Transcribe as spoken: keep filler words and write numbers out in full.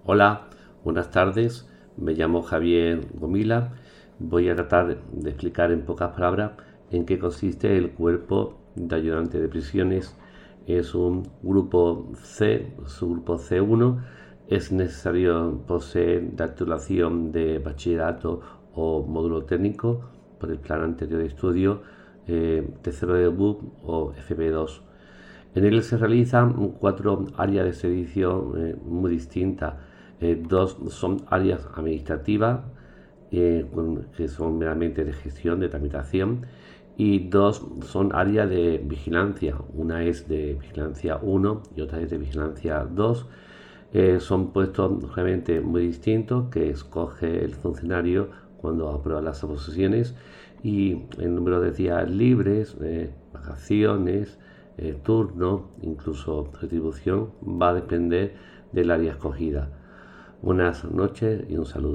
Hola, buenas tardes. Me llamo Javier Gomila. Voy a tratar de explicar en pocas palabras en qué consiste el cuerpo de ayudante de prisiones. Es un grupo C, subgrupo C uno. Es necesario poseer la titulación de bachillerato o módulo técnico por el plan anterior de estudio, eh, tercero de B U P o F P dos. En él se realizan cuatro áreas de servicio eh, muy distintas. Eh, dos son áreas administrativas, eh, con, que son meramente de gestión, de tramitación, y dos son áreas de vigilancia. Una es de vigilancia uno y otra es de vigilancia dos. Eh, son puestos realmente muy distintos que escoge el funcionario cuando aprueba las oposiciones, y el número de días libres, eh, vacaciones, eh, turno, incluso retribución, va a depender del área escogida. Buenas noches y un saludo.